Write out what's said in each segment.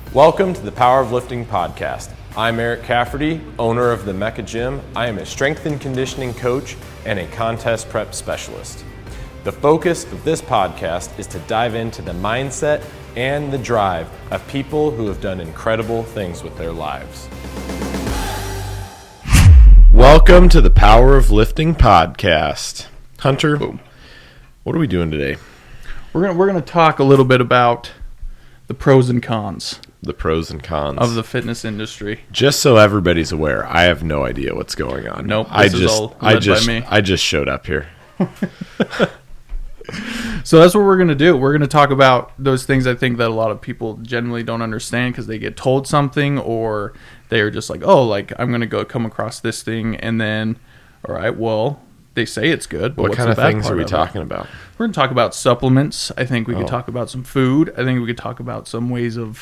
Welcome to the Power of Lifting podcast. I'm Eric Cafferty, owner of the Mecca Gym. I am a strength and conditioning coach and a contest prep specialist. The focus of this podcast is to dive into the mindset and the drive of people who have done incredible things with their lives. Welcome to the Power of Lifting podcast. Hunter, Boom. What are we doing today? We're gonna talk a little bit about the pros and cons The pros and cons of the fitness industry. Just so everybody's aware, I have no idea what's going on. Nope, I this is all led by me. I just showed up here. So that's what we're gonna do. We're gonna talk about those things I think that a lot of people generally don't understand because they get told something or they are just like, oh, like I'm gonna go come across this thing and then, all right, well, they say it's good, but What what's kind the of bad things part are we of it? talking about? We're gonna talk about supplements. I think we Oh. could talk about some food. I think we could talk about some ways of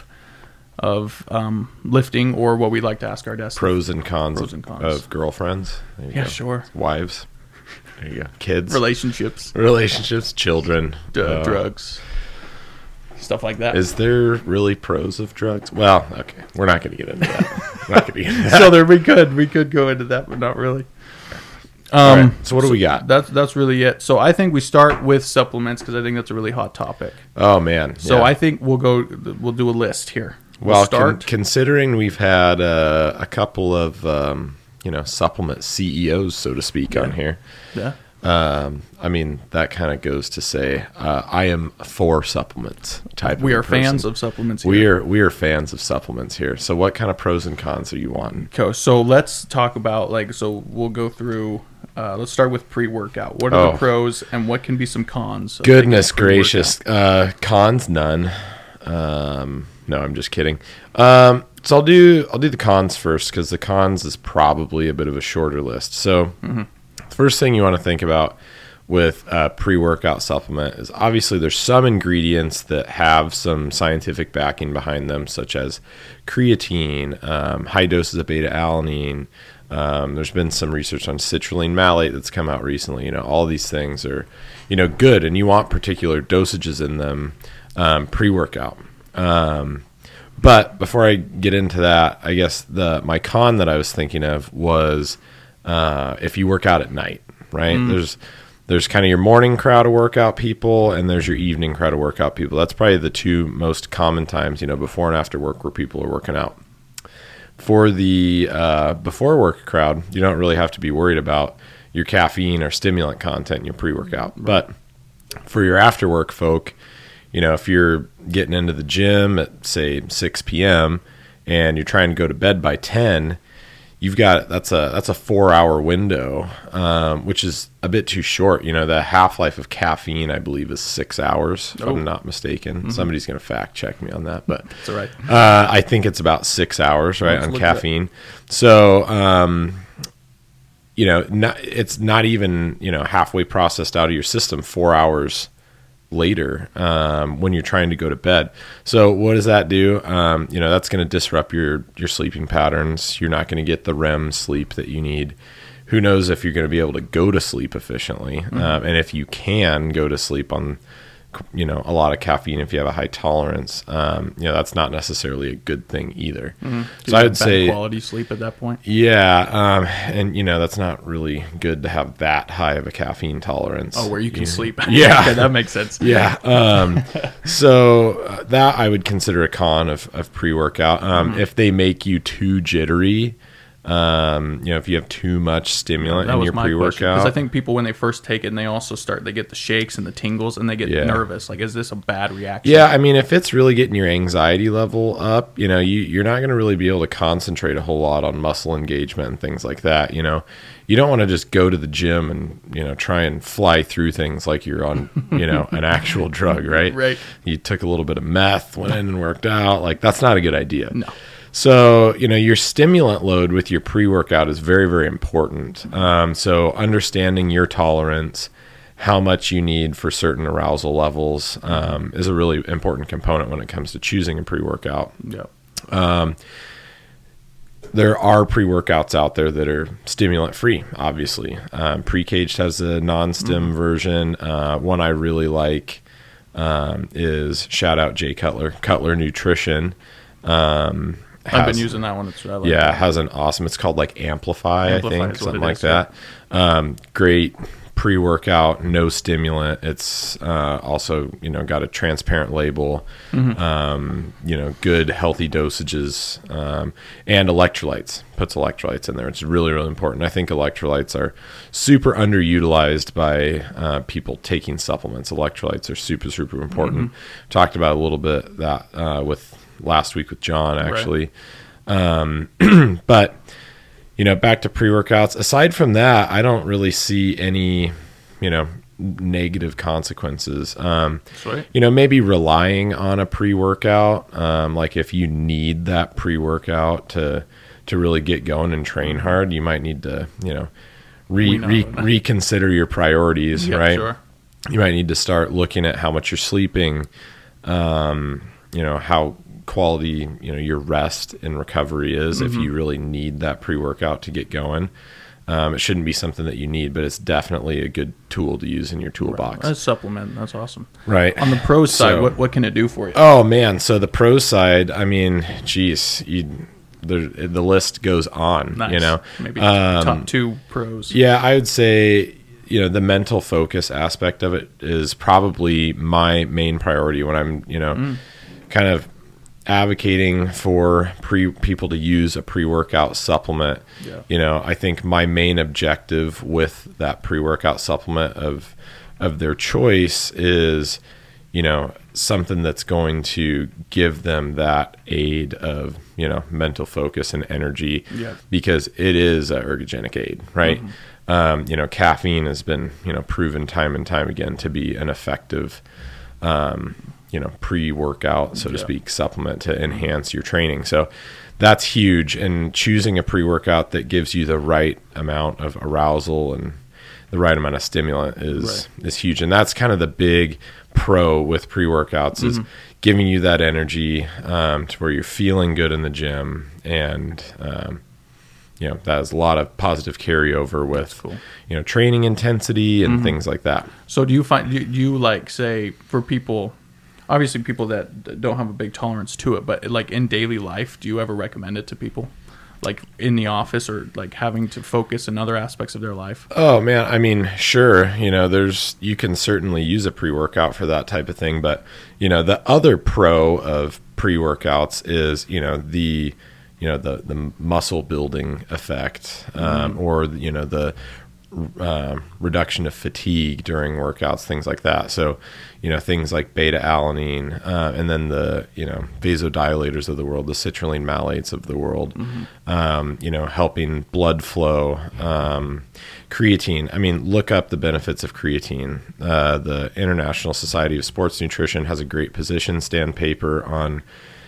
lifting or what we like to ask our guests. Pros and cons, Pros and cons. of girlfriends. There you Yeah, go. sure. Wives. There you go. Kids. Relationships, Children. drugs, stuff like that. Is there really pros of drugs? Well, okay. We're not going to get into that. We're not going to get into that. So there we could go into that, but not really. All right, so what do we got? That's really it. So I think we start with supplements because I think that's a really hot topic. Oh, man. So yeah. I think we'll do a list here. Well, start. considering we've had a couple of supplement CEOs, so to speak, on here. Yeah. I mean, that kind of goes to say I am for supplements type. We of are person. fans of supplements here. We are fans of supplements here. So, what kind of pros and cons are you wanting? Okay, so let's talk about we'll go through. Let's start with pre-workout. What are the pros and what can be some cons? Of Goodness taking a gracious, cons none. No, I'm just kidding. So I'll do the cons first because the cons is probably a bit of a shorter list. So the first thing you want to think about with a pre-workout supplement is obviously there's some ingredients that have some scientific backing behind them, such as creatine, high doses of beta-alanine. There's been some research on citrulline malate that's come out recently. All these things are, good, and you want particular dosages in them pre-workout. But before I get into that, I guess my con that I was thinking of was if you work out at night, right? There's kind of your morning crowd of workout people, and there's your evening crowd of workout people. That's probably the two most common times, before and after work where people are working out. For the before work crowd, you don't really have to be worried about your caffeine or stimulant content in your pre-workout. But for your after work folk, if you're getting into the gym at, say, 6 p.m. and you're trying to go to bed by 10, that's a 4-hour window, which is a bit too short. The half-life of caffeine, I believe, is 6 hours, if I'm not mistaken. Somebody's going to fact check me on that, but That's all right. I think it's about 6 hours, right, on caffeine. So, it's not even, halfway processed out of your system 4 hours later when you're trying to go to bed. So what does that do? That's going to disrupt your sleeping patterns. You're not going to get the REM sleep that you need. Who knows if you're going to be able to go to sleep efficiently. And if you can go to sleep on a lot of caffeine, if you have a high tolerance, that's not necessarily a good thing either. So I would say quality sleep at that point. Yeah. And that's not really good to have that high of a caffeine tolerance. Oh, where you can sleep. Yeah. Okay, that makes sense. Yeah. So that I would consider a con of pre-workout. If they make you too jittery, if you have too much stimulant in your pre-workout. Because I think people, when they first take it, and they get the shakes and the tingles, and they get nervous. Like, is this a bad reaction? Yeah, I mean, if it's really getting your anxiety level up, you're not going to really be able to concentrate a whole lot on muscle engagement and things like that. You don't want to just go to the gym and, try and fly through things like you're on, an actual drug, right? Right. You took a little bit of meth, went in and worked out. Like, that's not a good idea. No. So, your stimulant load with your pre-workout is very, very important. So understanding your tolerance, how much you need for certain arousal levels is a really important component when it comes to choosing a pre-workout. Yeah. There are pre-workouts out there that are stimulant-free, obviously. Pre-Caged has a non-stim version. One I really like is, shout out Jay Cutler, Cutler Nutrition. I've been using that one. I like it has an awesome, it's called like Amplify, I think, something like that. Great pre-workout, no stimulant. It's also, got a transparent label, good healthy dosages, and electrolytes. Puts electrolytes in there. It's really, really important. I think electrolytes are super underutilized by people taking supplements. Electrolytes are super, super important. Talked about a little bit that with last week with John, actually. Right. But back to pre-workouts. Aside from that, I don't really see any, negative consequences. Maybe relying on a pre-workout, like if you need that pre-workout to really get going and train hard, you might need to, reconsider your priorities, right? Sure. You might need to start looking at how much you're sleeping, how quality your rest and recovery is, if you really need that pre-workout to get going. It shouldn't be something that you need, but it's definitely a good tool to use in your toolbox. Right. A supplement. That's awesome. Right. On the pro side, what can it do for you? Oh man, so the pro side, I mean, geez, the list goes on. Nice. Maybe top 2 pros. Yeah, I would say the mental focus aspect of it is probably my main priority when I'm kind of advocating for people to use a pre-workout supplement. I think my main objective with that pre-workout supplement of their choice is something that's going to give them that aid of mental focus and energy, because it is an ergogenic aid, right? Caffeine has been proven time and time again to be an effective pre-workout, so to speak, supplement to enhance your training. So that's huge. And choosing a pre-workout that gives you the right amount of arousal and the right amount of stimulant is huge. And that's kind of the big pro with pre-workouts, is giving you that energy to where you're feeling good in the gym. And, that has a lot of positive carryover with, training intensity and things like that. So do you like, say, for people, obviously people that don't have a big tolerance to it, but like in daily life, do you ever recommend it to people, like in the office, or like having to focus in other aspects of their life? Oh man, I mean, sure, you can certainly use a pre-workout for that type of thing, but the other pro of pre-workouts is the muscle building effect, or the reduction of fatigue during workouts, things like that. So, things like beta alanine, and then the, vasodilators of the world, the citrulline malates of the world, helping blood flow, creatine. I mean, look up the benefits of creatine. The International Society of Sports Nutrition has a great position stand paper on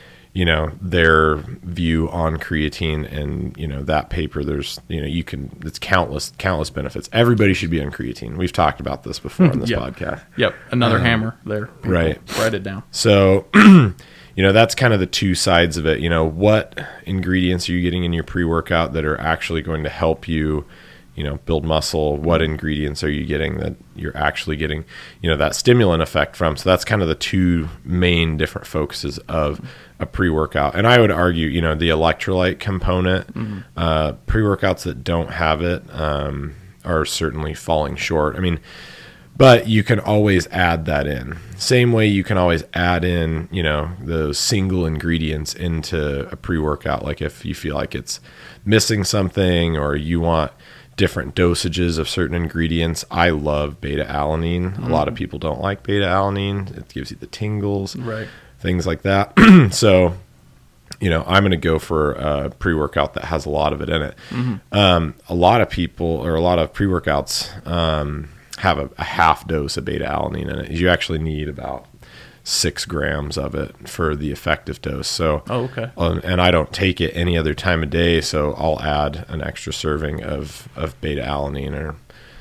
their view on creatine, and that paper, there's it's countless benefits. Everybody should be on creatine. We've talked about this before on this podcast. Another hammer there. People, right, write it down. So that's kind of the two sides of it. What ingredients are you getting in your pre-workout that are actually going to help you build muscle? What ingredients are you getting that you're actually getting that stimulant effect from? So that's kind of the two main different focuses of a pre-workout. And I would argue, the electrolyte component, pre-workouts that don't have it are certainly falling short. I mean, but you can always add that in. Same way you can always add in, those single ingredients into a pre-workout. Like if you feel like it's missing something, or you want different dosages of certain ingredients. I love beta alanine. A lot of people don't like beta alanine. It gives you the tingles, right? Things like that. So, I'm going to go for a pre-workout that has a lot of it in it. A lot of people, or a lot of pre-workouts, have a half dose of beta alanine in it. You actually need about 6 grams of it for the effective dose. So, and I don't take it any other time of day, so I'll add an extra serving of beta alanine, or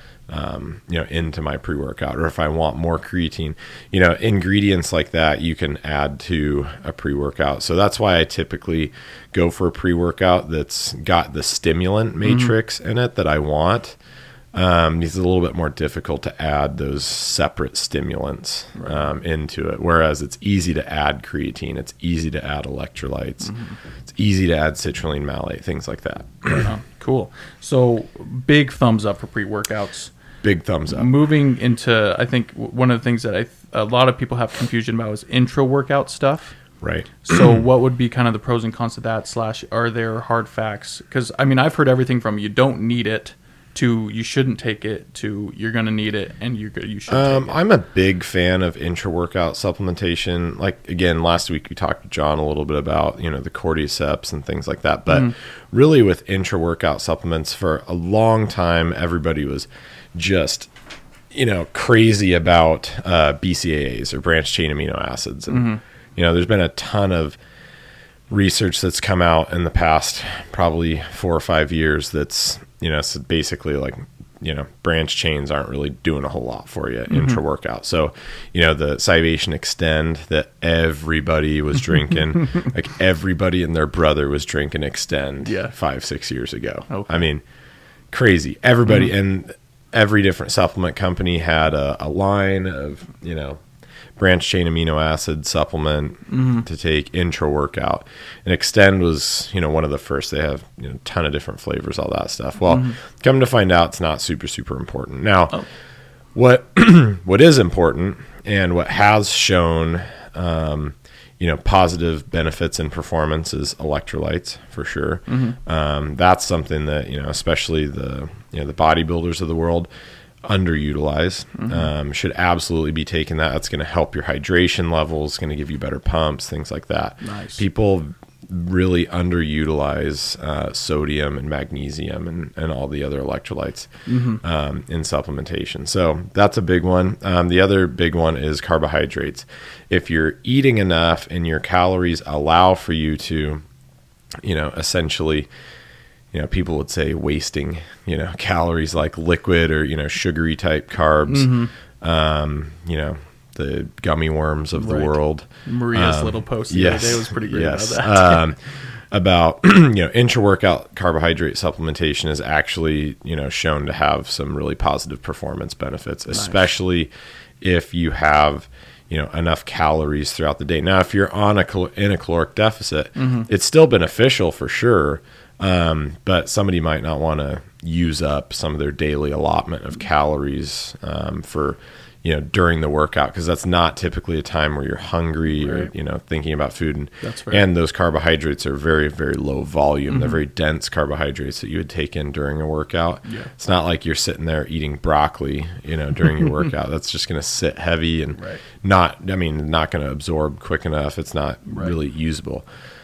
into my pre-workout. Or if I want more creatine, ingredients like that you can add to a pre-workout. So that's why I typically go for a pre-workout that's got the stimulant matrix in it that I want. It's a little bit more difficult to add those separate stimulants into it. Whereas it's easy to add creatine, it's easy to add electrolytes, it's easy to add citrulline malate, things like that. Cool. So big thumbs up for pre-workouts. Big thumbs up. Moving into, I think one of the things that a lot of people have confusion about is intra-workout stuff. Right. So what would be kind of the pros and cons of that, / are there hard facts? Because, I mean, I've heard everything from you don't need it to you shouldn't take it to you're going to need it and you should take it. I'm a big fan of intra-workout supplementation. Like, again, last week we talked to John a little bit about, the cordyceps and things like that. But really with intra-workout supplements, for a long time, everybody was just crazy about BCAAs or branched chain amino acids. And, there's been a ton of research that's come out in the past probably 4 or 5 years that's, so basically like, branch chains aren't really doing a whole lot for you intra-workout. So, the Scivation Extend that everybody was drinking, like everybody and their brother was drinking Extend 5-6 years ago. Okay. I mean, crazy. Everybody and every different supplement company had a line of, branch chain amino acid supplement to take intra-workout. And Extend was, one of the first. They have a ton of different flavors, all that stuff. Well, come to find out, it's not super, super important. Now, what is important and what has shown, positive benefits in performance is electrolytes, for sure. That's something that, especially the bodybuilders of the world underutilized, should absolutely be taking that. That's going to help your hydration levels, going to give you better pumps, things like that. Nice. People really underutilize sodium and magnesium and all the other electrolytes in supplementation. So that's a big one. The other big one is carbohydrates. If you're eating enough and your calories allow for you to, essentially, people would say wasting, calories like liquid or, sugary type carbs, the gummy worms of the world. Maria's little post the other day was pretty great about that. About, intra-workout carbohydrate supplementation is actually, shown to have some really positive performance benefits, especially if you have, enough calories throughout the day. Now, if you're in a caloric deficit, it's still beneficial for sure. But somebody might not want to use up some of their daily allotment of calories for, during the workout, because that's not typically a time where you're hungry or, thinking about food. And those carbohydrates are very, very low volume. They're very dense carbohydrates that you would take in during a workout. Yeah. It's not like you're sitting there eating broccoli, during your workout. That's just going to sit heavy and not going to absorb quick enough. It's not really usable.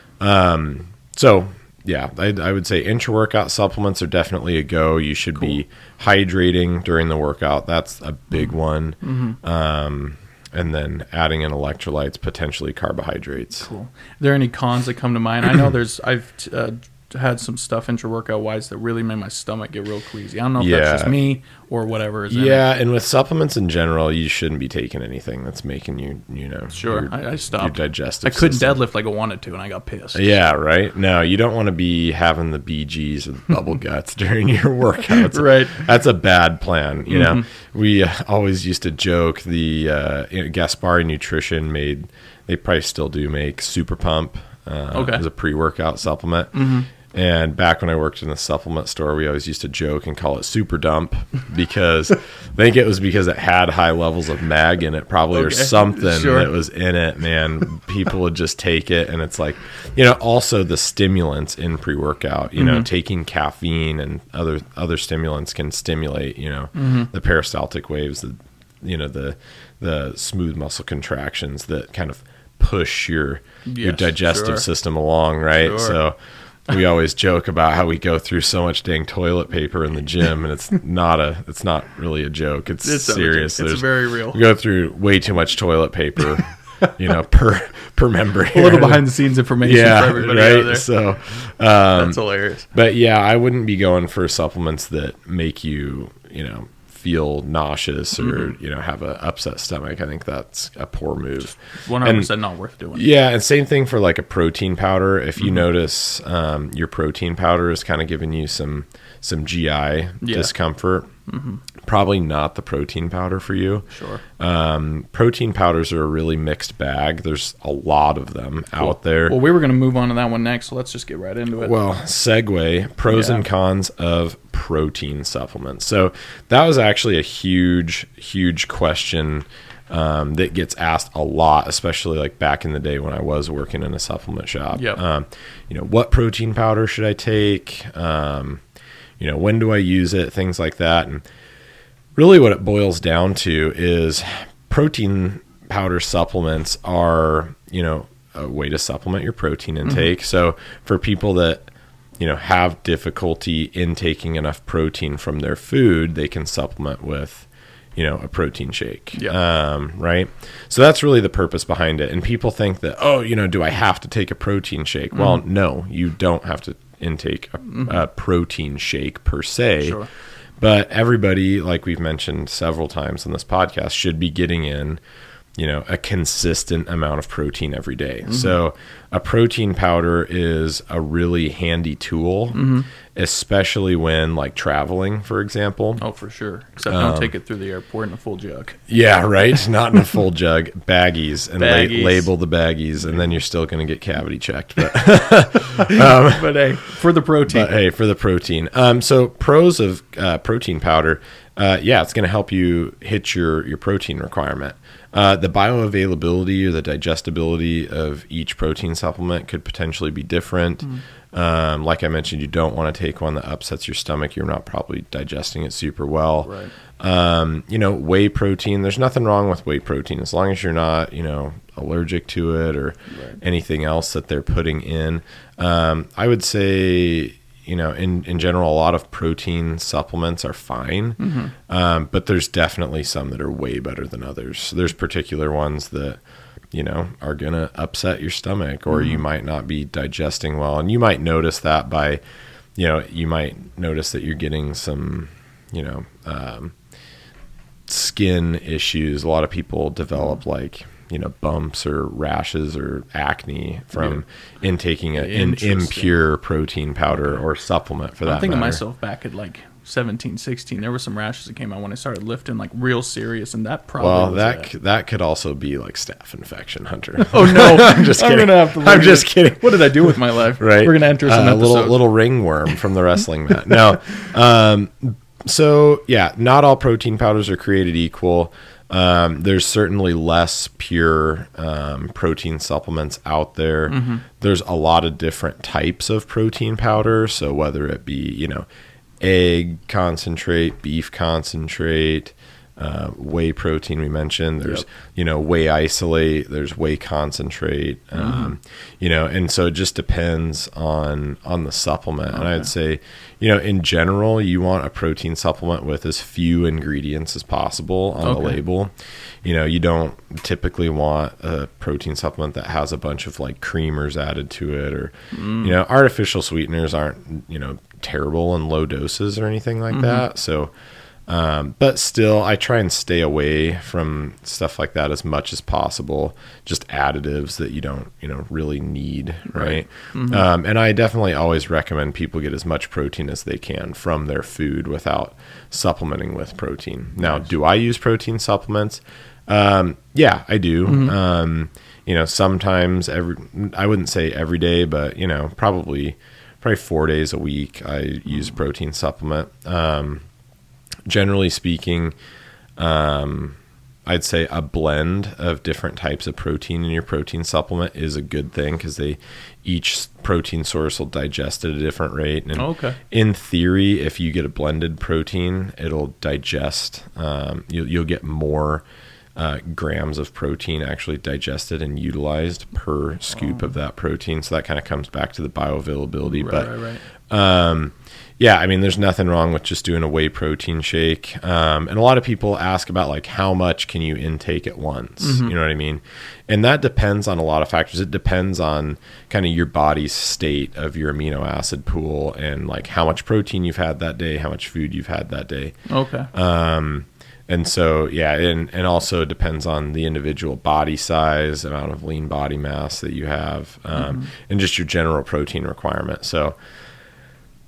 Yeah, I would say intra-workout supplements are definitely a go. You should be hydrating during the workout. That's a big one. And then adding in electrolytes, potentially carbohydrates. Cool. Are there any cons that come to mind? I know I've had some stuff intra-workout wise that really made my stomach get real queasy. I don't know if that's just me or whatever is in it. And with supplements in general, you shouldn't be taking anything that's making you, I stopped. Your digestive I couldn't system. deadlift like I wanted to, and I got pissed. Yeah, right? No, you don't want to be having the BGs or the bubble guts during your workouts. Right. That's a bad plan. We always used to joke the Gaspari Nutrition they probably still do make Super Pump as a pre-workout supplement. And back when I worked in a supplement store, we always used to joke and call it Super Dump because I think it was because it had high levels of mag in it, probably, or something that was in it, man. People would just take it. And it's like, also the stimulants in pre-workout, taking caffeine and other stimulants can stimulate, the peristaltic waves, the smooth muscle contractions that kind of push your digestive system along, right? Sure. So we always joke about how we go through so much dang toilet paper in the gym, and it's not really a joke. It's serious. It's very real. We go through way too much toilet paper, per member. A little behind the scenes information for everybody out there. So that's hilarious. But yeah, I wouldn't be going for supplements that make you, feel nauseous or have an upset stomach. I think that's a poor move. 100% not worth doing. Yeah, and same thing for like a protein powder. If you notice your protein powder is kind of giving you some GI discomfort, probably not the protein powder for you. Sure. Protein powders are a really mixed bag. There's a lot of them out there. Well, we were going to move on to that one next, so let's just get right into it. Well, segue, pros and cons of protein supplements. So that was actually a huge question that gets asked a lot, especially like back in the day when I was working in a supplement shop. Yep. What protein powder should I take? When do I use it? Things like that. And really what it boils down to is protein powder supplements are, a way to supplement your protein intake. So for people that, have difficulty intaking enough protein from their food, they can supplement with, a protein shake. Yeah. Right. So that's really the purpose behind it. And people think that, do I have to take a protein shake? Well, no, you don't have to intake a protein shake per se. Sure. But everybody, like we've mentioned several times on this podcast, should be getting in, a consistent amount of protein every day. So a protein powder is a really handy tool, especially when like traveling, for example. Oh, for sure. Except don't take it through the airport in a full jug. Yeah, right. Not in a full jug. Baggies. And label the baggies, and then you're still going to get cavity checked. But, but hey, for the protein. So pros of protein powder. It's going to help you hit your protein requirement. The bioavailability or the digestibility of each protein supplement could potentially be different. Like I mentioned, you don't want to take one that upsets your stomach. You're not probably digesting it super well. Right. Whey protein, there's nothing wrong with whey protein as long as you're not, allergic to it or anything else that they're putting in. I would say, in general, a lot of protein supplements are fine, but there's definitely some that are way better than others. There's particular ones that, are going to upset your stomach, or you might not be digesting well. And you might notice that by, you might notice that you're getting some, skin issues. A lot of people develop like, bumps or rashes or acne from intaking an impure protein powder or supplement for that matter. I'm thinking myself back at like 17, 16, there were some rashes that came out when I started lifting like real serious, and that probably that could also be like staph infection, Hunter. Oh no. I'm just kidding. I'm just kidding. What did I do with my life? Right. We're going to enter some episodes. Little ringworm from the wrestling mat. No. Not all protein powders are created equal. There's certainly less pure protein supplements out there. There's a lot of different types of protein powder. So whether it be, egg concentrate, beef concentrate, whey protein we mentioned, there's, whey isolate, there's whey concentrate, and so it just depends on the supplement. Okay. And I'd say, in general, you want a protein supplement with as few ingredients as possible on the label. You don't typically want a protein supplement that has a bunch of like creamers added to it, or, artificial sweeteners aren't, terrible in low doses or anything like that. So, but still, I try and stay away from stuff like that as much as possible. Just additives that you don't, really need, right? And I definitely always recommend people get as much protein as they can from their food without supplementing with protein. Now, do I use protein supplements? Yeah, I do. Sometimes I wouldn't say every day, but probably 4 days a week I use protein supplement. Generally speaking, I'd say a blend of different types of protein in your protein supplement is a good thing, because each protein source will digest at a different rate. And in theory, if you get a blended protein, it'll digest. You'll get more grams of protein actually digested and utilized per scoop of that protein. So that kind of comes back to the bioavailability. Right. There's nothing wrong with just doing a whey protein shake. And a lot of people ask about like how much can you intake at once? You know what I mean? And that depends on a lot of factors. It depends on kind of your body's state of your amino acid pool and like how much protein you've had that day, how much food you've had that day. Okay. And so, and also it depends on the individual body size, amount of lean body mass that you have, and just your general protein requirement. So,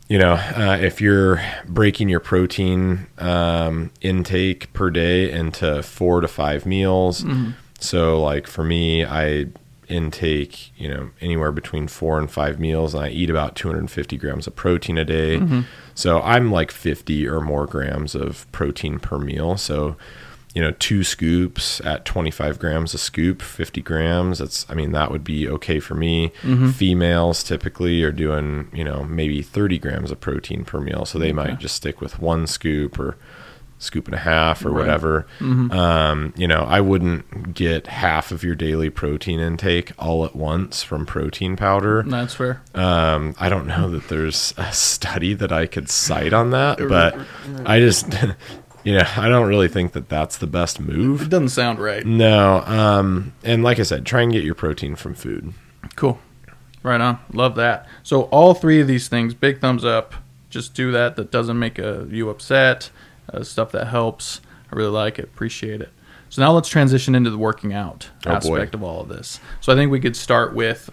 if you're breaking your protein intake per day into 4 to 5 meals, so like for me, I intake, anywhere between 4 and 5 meals, and I eat about 250 grams of protein a day. So I'm like 50 or more grams of protein per meal. So, 2 scoops at 25 grams a scoop, 50 grams. That would be okay for me. Females typically are doing, maybe 30 grams of protein per meal. So they might just stick with 1 scoop or scoop and a half or whatever. I wouldn't get half of your daily protein intake all at once from protein powder. That's fair. I don't know that there's a study that I could cite on that, but I just, I don't really think that that's the best move. It doesn't sound right. No. And like I said, try and get your protein from food. Cool. Right on. Love that. So all 3 of these things, big thumbs up. Just do that. That doesn't make you upset. Stuff that helps. I really like it. Appreciate it. So now let's transition into the working out aspect of all of this. So I think we could start with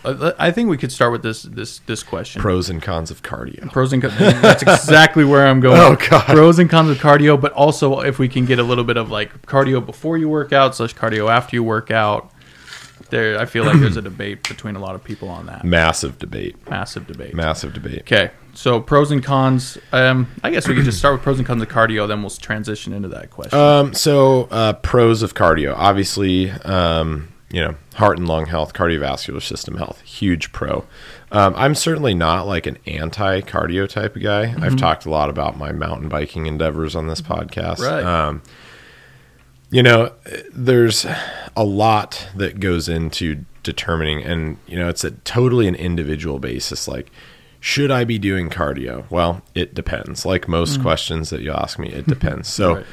this question. Pros and cons of cardio. Pros and cons. That's exactly where I'm going. Oh God. Pros and cons of cardio, but also if we can get a little bit of like cardio before you work out / cardio after you work out. I feel like there's a debate between a lot of people on that. Massive debate. Okay, so pros and cons. I guess we could just start with pros and cons of cardio, then we'll transition into that question. So pros of cardio. Obviously, heart and lung health, cardiovascular system health, huge pro. I'm certainly not like an anti-cardio type of guy. I've talked a lot about my mountain biking endeavors on this podcast. Right. There's a lot that goes into determining, and, it's totally an individual basis. Like, should I be doing cardio? Well, it depends. Like most questions that you ask me, it depends. So,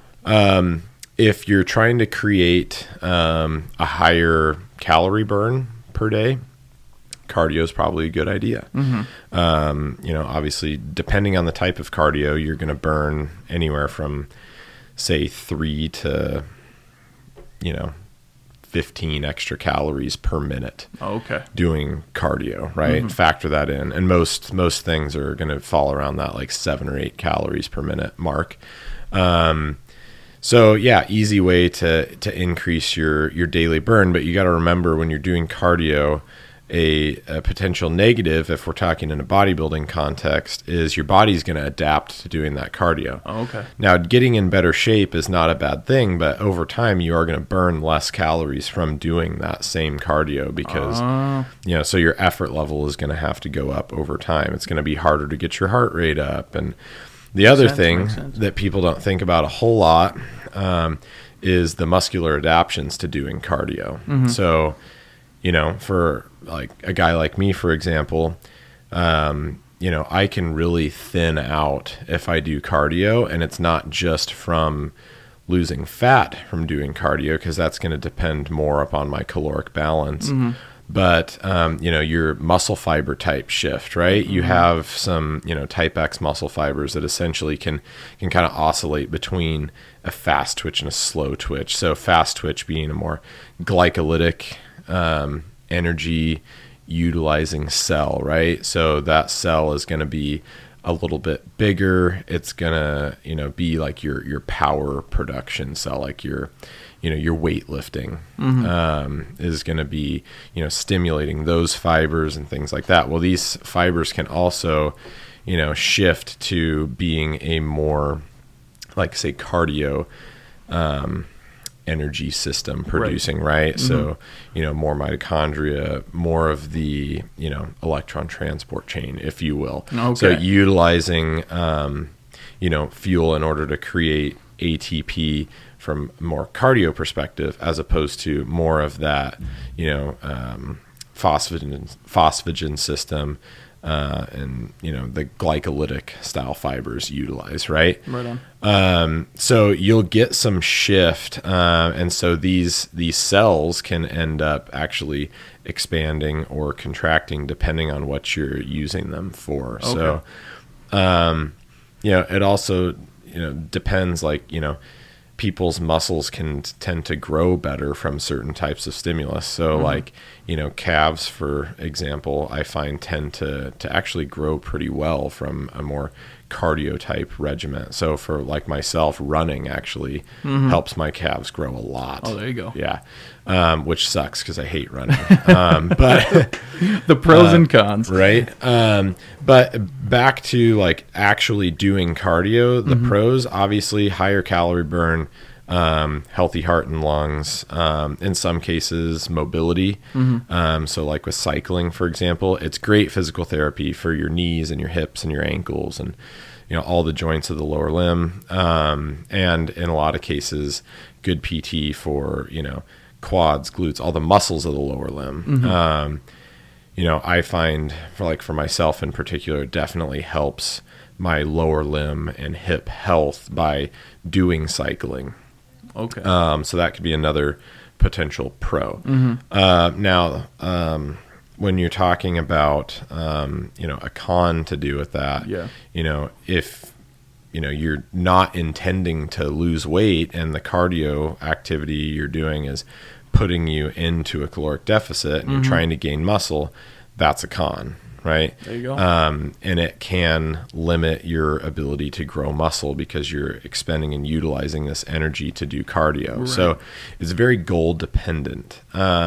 if you're trying to create a higher calorie burn per day, cardio is probably a good idea. Obviously, depending on the type of cardio, you're going to burn anywhere from, say, 3 to 15 extra calories per minute. Okay. Doing cardio, right? Factor that in, and most things are going to fall around that like 7 or 8 calories per minute mark. So yeah, easy way to increase your daily burn, but you got to remember when you're doing cardio, a potential negative, if we're talking in a bodybuilding context, is your body's going to adapt to doing that cardio. Oh, okay. Now, getting in better shape is not a bad thing, but over time you are going to burn less calories from doing that same cardio because, so your effort level is going to have to go up over time. It's going to be harder to get your heart rate up. And the other thing that people don't think about a whole lot is the muscular adaptations to doing cardio. So, for like a guy like me, for example, I can really thin out if I do cardio, and it's not just from losing fat from doing cardio, because that's going to depend more upon my caloric balance. But, your muscle fiber type shift, right? You have some, type X muscle fibers that essentially can kind of oscillate between a fast twitch and a slow twitch. So fast twitch being a more glycolytic, energy utilizing cell, right? So that cell is going to be a little bit bigger. It's going to, be like your power production cell, like your weightlifting, is going to be, stimulating those fibers and things like that. Well, these fibers can also, shift to being a more, like, say, cardio, energy system producing, right? So, more mitochondria, more of the, electron transport chain, if you will. Okay. So utilizing, fuel in order to create ATP from a more cardio perspective, as opposed to more of that, phosphagen system, and the glycolytic style fibers utilized, right? Right on. So you'll get some shift, and so these cells can end up actually expanding or contracting depending on what you're using them for. Okay. So, it also depends, like, people's muscles can tend to grow better from certain types of stimulus. So like, calves, for example, I find tend to actually grow pretty well from a more cardio type regimen. So for like myself, running actually helps my calves grow a lot. Oh, there you go. Yeah. Which sucks because I hate running. But the pros and cons. Right. But back to like actually doing cardio, the pros, obviously higher calorie burn, healthy heart and lungs, in some cases mobility. So like with cycling, for example, it's great physical therapy for your knees and your hips and your ankles and all the joints of the lower limb, and in a lot of cases good PT for quads, glutes, all the muscles of the lower limb. I find for myself in particular, it definitely helps my lower limb and hip health by doing cycling. Okay. So that could be another potential pro. Now, when you're talking about, a con to do with that, if, you're not intending to lose weight and the cardio activity you're doing is putting you into a caloric deficit and you're trying to gain muscle, that's a con. Right. There you go. And it can limit your ability to grow muscle because you're expending and utilizing this energy to do cardio. Right. So it's very goal dependent.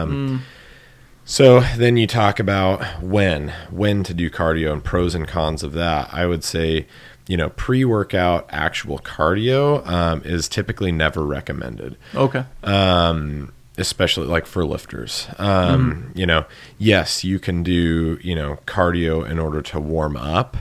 So then you talk about when to do cardio and pros and cons of that. I would say, pre-workout actual cardio is typically never recommended. Okay. Especially like for lifters. Yes, you can do, cardio in order to warm up,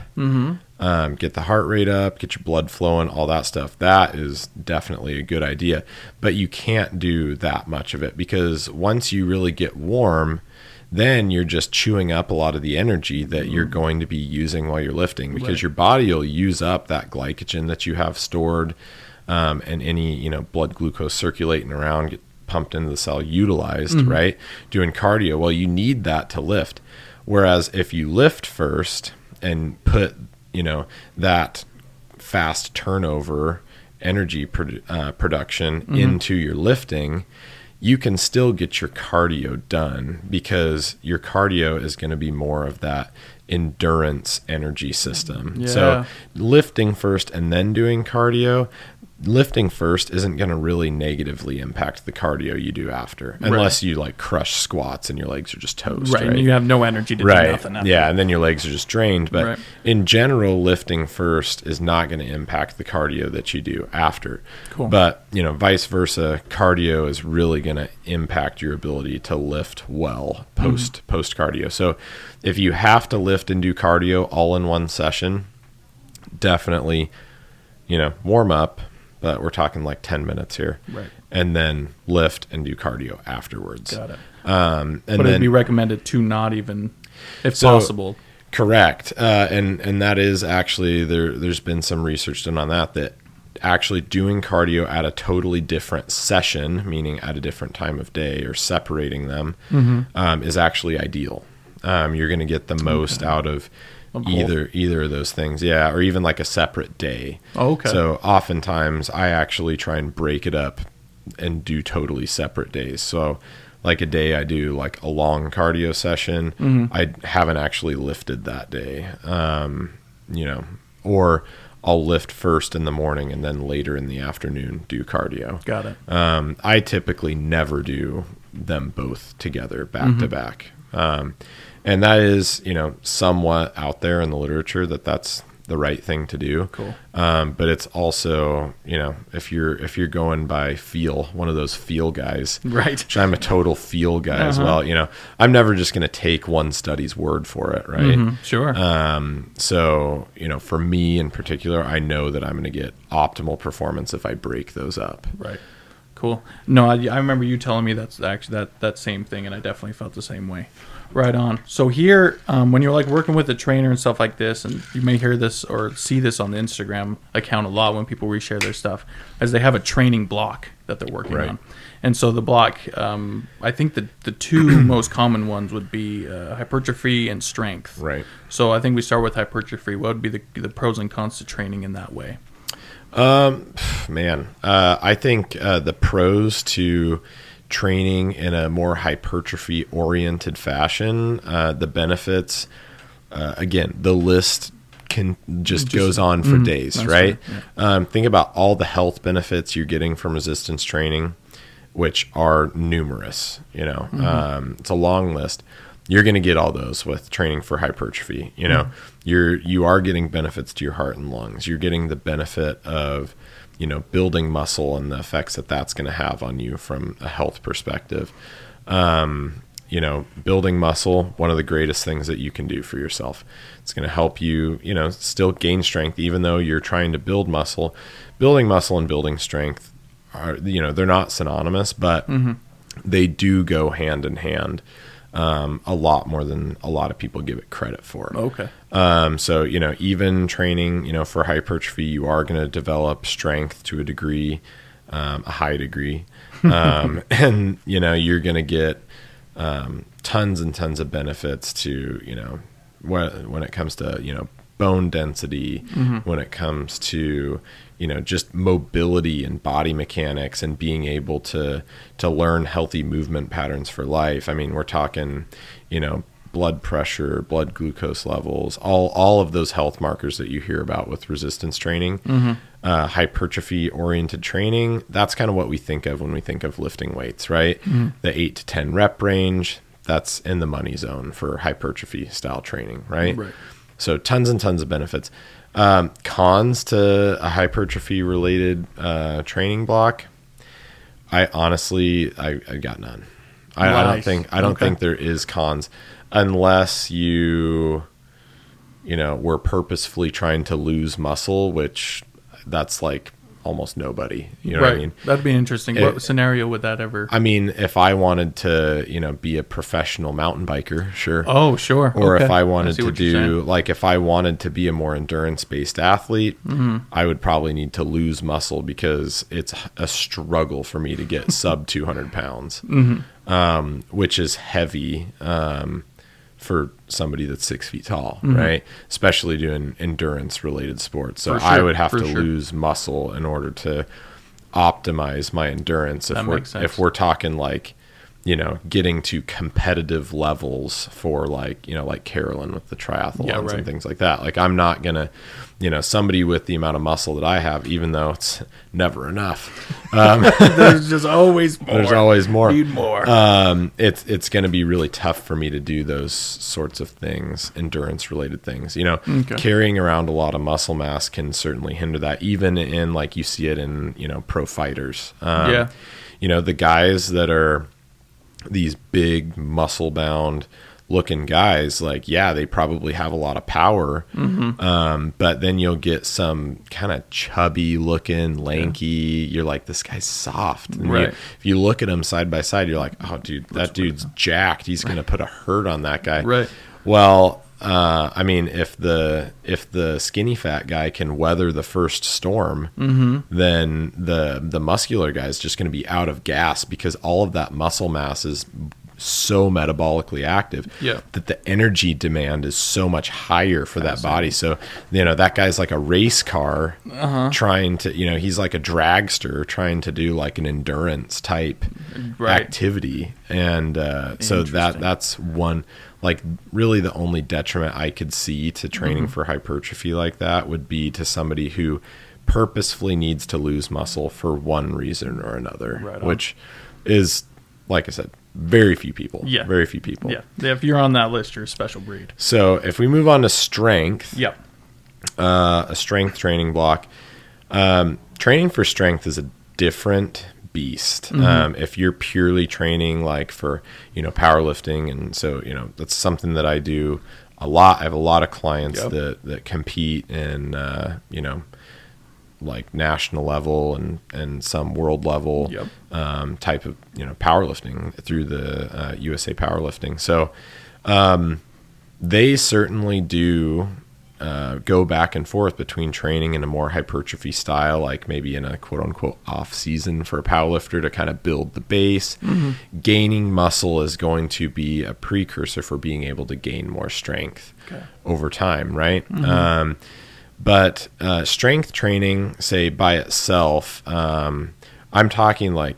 get the heart rate up, get your blood flowing, all that stuff. That is definitely a good idea, but you can't do that much of it because once you really get warm, then you're just chewing up a lot of the energy that you're going to be using while you're lifting because your body will use up that glycogen that you have stored, and any, blood glucose circulating around, get pumped into the cell, utilized, right? Doing cardio, well, you need that to lift. Whereas if you lift first and put, that fast turnover energy production into your lifting, you can still get your cardio done because your cardio is going to be more of that endurance energy system. Yeah. So lifting first and then doing cardio, lifting first isn't going to really negatively impact the cardio you do after, unless you like crush squats and your legs are just toast. Right. And you have no energy to do nothing after. Yeah. And then your legs are just drained. But in general, lifting first is not going to impact the cardio that you do after. Cool. But, vice versa, cardio is really going to impact your ability to lift well post cardio. So if you have to lift and do cardio all in one session, definitely, warm up. But we're talking like 10 minutes here. Right. And then lift and do cardio afterwards. Got it. But it'd be recommended to not even, if possible. Correct. And that is actually, there's been some research done on that actually doing cardio at a totally different session, meaning at a different time of day or separating them, is actually ideal. You're going to get the most out of either of those things, or even like a separate day. So oftentimes I actually try and break it up and do totally separate days. So like a day I do like a long cardio session, I haven't actually lifted that day, or I'll lift first in the morning and then later in the afternoon do cardio. Got it. I typically never do them both together back to back. And that is, somewhat out there in the literature that's the right thing to do. Cool. But it's also, if you're going by feel, one of those feel guys, right? Which I'm a total feel guy as well. I'm never just going to take one study's word for it, right? Sure. So, for me in particular, I know that I'm going to get optimal performance if I break those up. Right. Cool. No, I remember you telling me that's actually that same thing, and I definitely felt the same way. Right on. So here, when you're like working with a trainer and stuff like this, and you may hear this or see this on the Instagram account a lot when people reshare their stuff, as they have a training block that they're working on. And so the block, I think the two most common ones would be hypertrophy and strength. Right. So I think we start with hypertrophy. What would be the pros and cons to training in that way? I think the pros to training in a more hypertrophy oriented fashion, the benefits, again, the list can just goes on for days, right? Yeah. Think about all the health benefits you're getting from resistance training, which are numerous. It's a long list. You're going to get all those with training for hypertrophy. You are getting benefits to your heart and lungs. You're getting the benefit of building muscle and the effects that that's going to have on you from a health perspective. Building muscle, one of the greatest things that you can do for yourself. It's going to help you, still gain strength, even though you're trying to build muscle. Building muscle and building strength are, they're not synonymous, but they do go hand in hand, a lot more than a lot of people give it credit for. Okay. So, even training, for hypertrophy, you are going to develop strength to a degree, a high degree. And, you're going to get, tons and tons of benefits to, when it comes to, bone density, when it comes to, just mobility and body mechanics and being able to learn healthy movement patterns for life. I mean, we're talking, blood pressure, blood glucose levels, all of those health markers that you hear about with resistance training, hypertrophy oriented training. That's kind of what we think of when we think of lifting weights, right? The 8 to 10 rep range, that's in the money zone for hypertrophy style training, right? So tons and tons of benefits. Cons to a hypertrophy related training block, I honestly got none. I don't think there is cons unless you were purposefully trying to lose muscle, which that's like almost nobody. You know what I mean? That'd be interesting. What scenario would that ever? I mean, if I wanted to, be a professional mountain biker, sure. Oh, sure. Or if I wanted to do, like, if I wanted to be a more endurance-based athlete, I would probably need to lose muscle because it's a struggle for me to get sub 200 pounds, which is heavy for somebody that's 6 feet tall, right? Especially doing endurance-related sports. So I would have to lose muscle in order to optimize my endurance. If we're talking like, getting to competitive levels for like Carolyn with the triathlons and things like that. Like I'm not going to, somebody with the amount of muscle that I have, even though it's never enough. There's just always more. There's always more. Need more. It's going to be really tough for me to do those sorts of things, endurance related things. Carrying around a lot of muscle mass can certainly hinder that, even in like you see it in, pro fighters. The guys that are these big muscle bound looking guys, like, they probably have a lot of power. But then you'll get some kind of chubby looking, lanky. You're like, this guy's soft. And if you look at him side by side, you're like, oh dude, that dude's jacked. He's going to put a hurt on that guy. Right. Well, I mean, if the skinny fat guy can weather the first storm, then the muscular guy is just going to be out of gas because all of that muscle mass is so metabolically active that the energy demand is so much higher for that body. So, that guy's like a race car trying to, he's like a dragster trying to do like an endurance type activity. And so that's one, like really the only detriment I could see to training for hypertrophy like that would be to somebody who purposefully needs to lose muscle for one reason or another, which is, like I said, very few people. Very few people. If you're on that list, you're a special breed. So if we move on to strength, a strength training block, training for strength is a different beast. If you're purely training like for, powerlifting, and so, that's something that I do a lot. I have a lot of clients that compete in, like national level and some world level type of powerlifting through the USA Powerlifting. So they certainly do go back and forth between training in a more hypertrophy style, like maybe in a quote unquote off season for a powerlifter to kind of build the base. Gaining muscle is going to be a precursor for being able to gain more strength over time, right? But strength training, say by itself, I'm talking like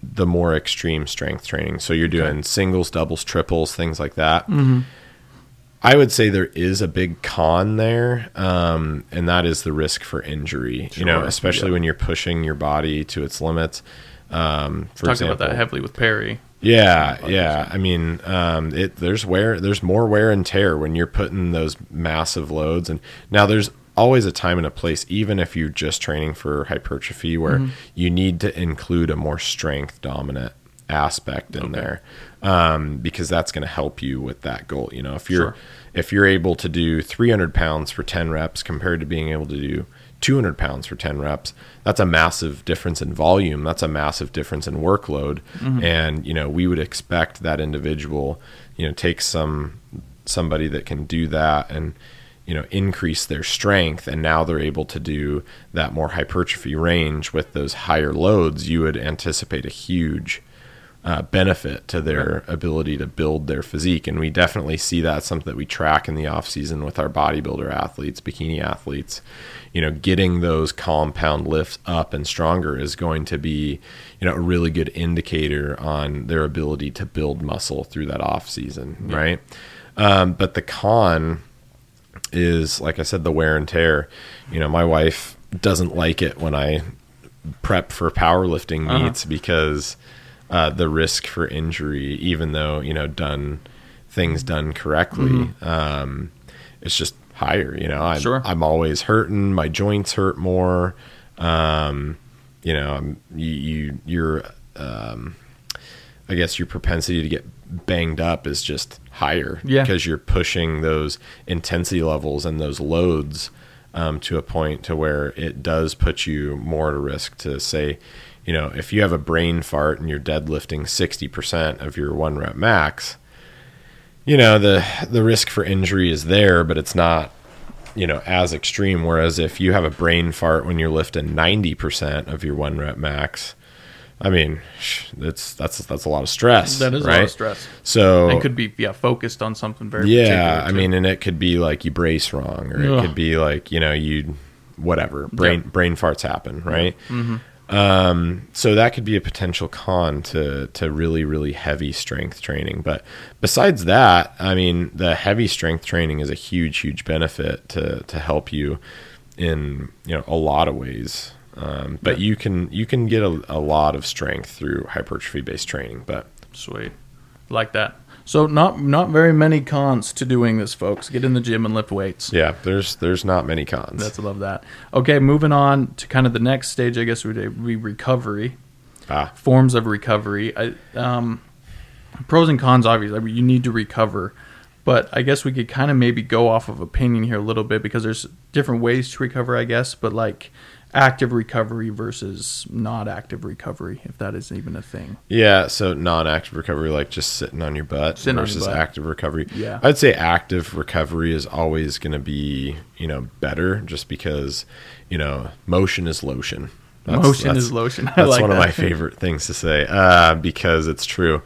the more extreme strength training. So you're doing singles, doubles, triples, things like that. I would say there is a big con there, and that is the risk for injury. Sure. You know, especially when you're pushing your body to its limits. For Talking about that heavily with Perry. Yeah. I mean, there's more wear and tear when you're putting those massive loads. And now there's always a time and a place, even if you're just training for hypertrophy, where you need to include a more strength dominant aspect in there, because that's going to help you with that goal. You know, if you're able to do 300 pounds for 10 reps compared to being able to do 200 pounds for 10 reps, that's a massive difference in volume. That's a massive difference in workload. And, you know, we would expect that individual, you know, take somebody that can do that and, you know, increase their strength. And now they're able to do that more hypertrophy range with those higher loads. You would anticipate a huge benefit to their ability to build their physique. And we definitely see that, something that we track in the off season with our bodybuilder athletes, bikini athletes. You know, getting those compound lifts up and stronger is going to be, you know, a really good indicator on their ability to build muscle through that off season. Right. But the con is, like I said, the wear and tear. You know, my wife doesn't like it when I prep for powerlifting meets because the risk for injury, even though, you know, things done correctly, it's just higher. You know, I'm always hurting. My joints hurt more. You know, you're I guess your propensity to get banged up is just higher because you're pushing those intensity levels and those loads to a point to where it does put you more at a risk to, say, you know, if you have a brain fart and you're deadlifting 60% of your 1 rep max, you know, the risk for injury is there, but it's not, you know, as extreme. Whereas if you have a brain fart when you're lifting 90% of your 1 rep max, I mean, that's a lot of stress. That is right? a lot of stress. So it could be focused on something very particular. I mean, and it could be like you brace wrong, or it could be like, you know, whatever brain farts happen, right? So that could be a potential con to really, really heavy strength training. But besides that, I mean, the heavy strength training is a huge, huge benefit to help you in, you know, a lot of ways. But you can get a lot of strength through hypertrophy based training. But sweet, like that. So not very many cons to doing this, folks. Get in the gym and lift weights. Yeah, there's not many cons. I love that. Okay, moving on to kind of the next stage, I guess would be recovery. Forms of recovery. Pros and cons, obviously. I mean, you need to recover. But I guess we could kind of maybe go off of opinion here a little bit, because there's different ways to recover, I guess. But like active recovery versus not active recovery, if that is even a thing. Yeah, so non-active recovery, like just sitting on your butt, versus active recovery. Yeah. I'd say active recovery is always going to be, you know, better, just because, you know, motion is lotion. Motion is lotion. That's like one of my favorite things to say, because it's true.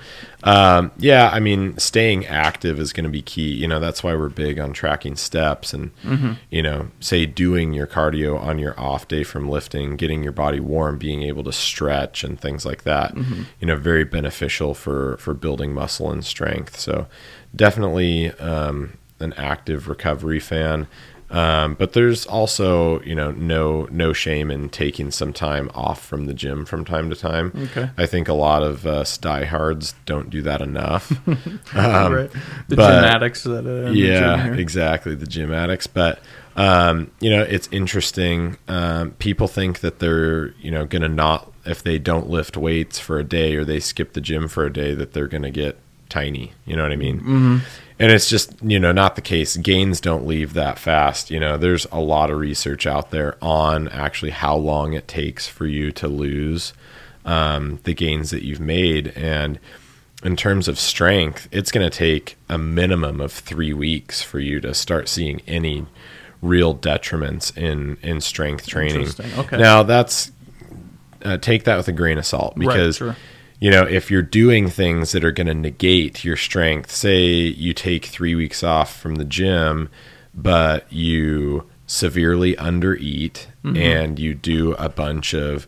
I mean, staying active is going to be key. You know, that's why we're big on tracking steps and, you know, say doing your cardio on your off day from lifting, getting your body warm, being able to stretch and things like that, you know, very beneficial for building muscle and strength. So definitely an active recovery fan. But there's also, you know, no shame in taking some time off from the gym from time to time. Okay. I think a lot of us diehards don't do that enough. Right. The gym addicts that are in the gym here. Exactly, the gym addicts. But you know, it's interesting. People think that they're, you know, gonna not, if they don't lift weights for a day or they skip the gym for a day, that they're gonna get tiny. You know what I mean? And it's just, you know, not the case. Gains don't leave that fast. You know, there's a lot of research out there on actually how long it takes for you to lose the gains that you've made. And in terms of strength, it's going to take a minimum of 3 weeks for you to start seeing any real detriments in strength training. Okay. Now, that's take that with a grain of salt, because you know, if you're doing things that are going to negate your strength, say you take 3 weeks off from the gym, but you severely undereat and you do a bunch of